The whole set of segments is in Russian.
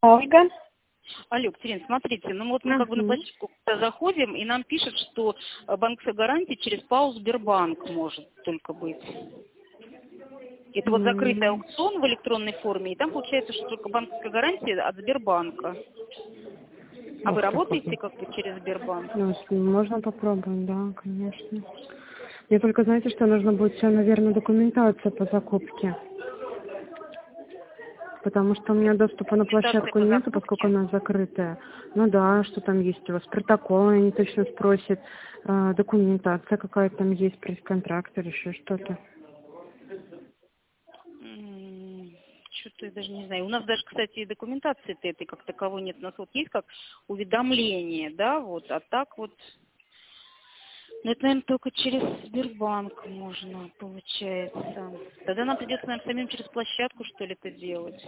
Ольга. Алло, Катерина, смотрите, ну вот мы как бы на Мгм. площадку заходим, и нам пишут, что банковская гарантия через ПАО Сбербанк может только быть. Это вот закрытый аукцион в электронной форме, и там получается, что только банковская гарантия от Сбербанка. А вы работаете как бы через Сбербанк? Ну, можно попробовать, да, конечно. Мне только, знаете, что нужно будет вся, наверное, документация по закупке. Потому что у меня доступа на площадку нет, поскольку она закрытая. Ну да, что там есть у вас? Протокол, они точно спросят. Документация какая-то там есть, пресс-контракт или еще что-то. Что-то я даже не знаю. У нас даже, кстати, документации-то этой как таковой нет. У нас вот есть как уведомление, да, вот, а так вот. Ну, это, наверное, только через Сбербанк можно, получается. Тогда нам придется, наверное, самим через площадку, что ли, это делать.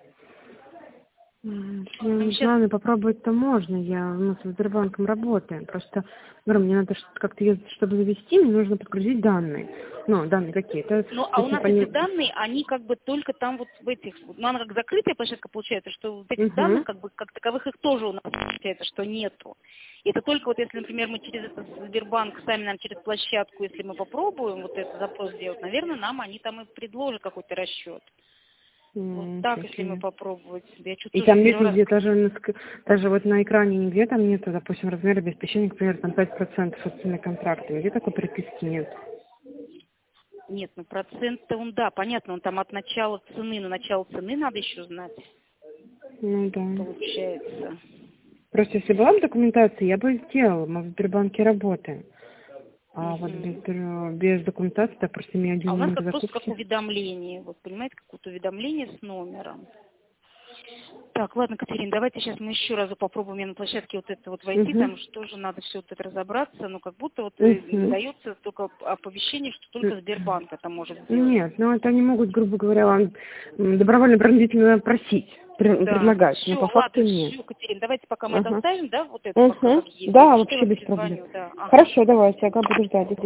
Я не знаю, но попробовать-то можно. Мы со Сбербанком работаем. Просто, говорю, мне надо как-то ездить, чтобы завести, мне нужно подгрузить данные. Ну, данные какие-то. Ну, а у нас эти данные, они как бы только там вот в этих, ну, она как закрытая площадка получается, что вот этих данных, как бы, как таковых их тоже у нас получается, что нету. И это только вот если, например, мы через этот Сбербанк, сами нам через площадку, если мы попробуем вот этот запрос сделать, наверное, нам они там и предложат какой-то расчет. Вот так, если мы попробовать. И там нет нигде, даже вот на экране нигде там нету, допустим, размер обеспечения, например, там 5% от цены контракта. Нигде такой приписки нет. Нет, ну процент-то он, да, понятно, он там от начала цены, но начало цены надо еще знать. Ну да. Получается. Просто если была бы документация, я бы сделала. Мы в Сбербанке работаем. А вот без документации, допустим, я один у нас номер как закупки. просто как уведомление, вот понимаете, какое-то уведомление с номером. Так, ладно, Катерина, давайте сейчас мы еще раз попробуем на площадке вот это вот войти, там что же надо все вот это разобраться, но как будто вот дается только оповещение, что только Сбербанк это может сделать. Нет, ну это они могут, грубо говоря, вам добровольно-принудительно просить, предлагать, но по факту нет. Все, Катерина, давайте пока мы это оставим, да, вот это пока как есть. Да, вообще без проблем. Хорошо, давайте, буду ждать.